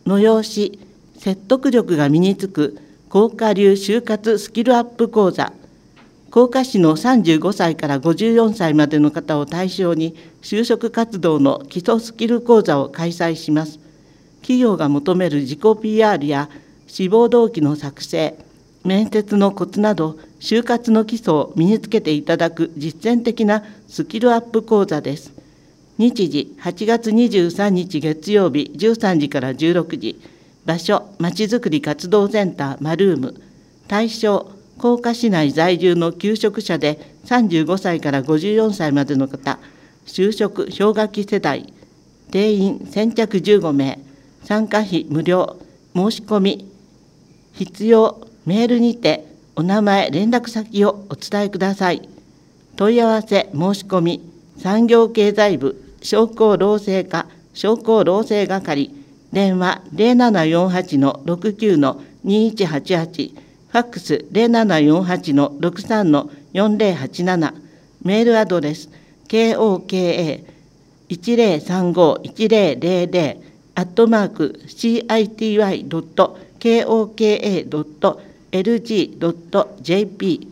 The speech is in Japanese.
催し、説得力が身につく甲賀流就活スキルアップ講座、甲賀市の35歳から54歳までの方を対象に、就職活動の基礎スキル講座を開催します。企業が求める自己 PR や志望動機の作成、面接のコツなど、就活の基礎を身につけていただく実践的なスキルアップ講座です。日時、8月23日月曜日13時から16時、場所、まちづくり活動センターマルーム、対象、甲賀市内在住の求職者で35歳から54歳までの方、就職氷河期世代、定員先着15名、参加費無料、申し込み必要メールにてお名前、連絡先をお伝えください。問い合わせ申し込み、産業経済部商工労政課商工労政係、電話 0748-69-2188、ファックス 0748-63-4087、メールアドレス koka1035100@city.koka.lg.jp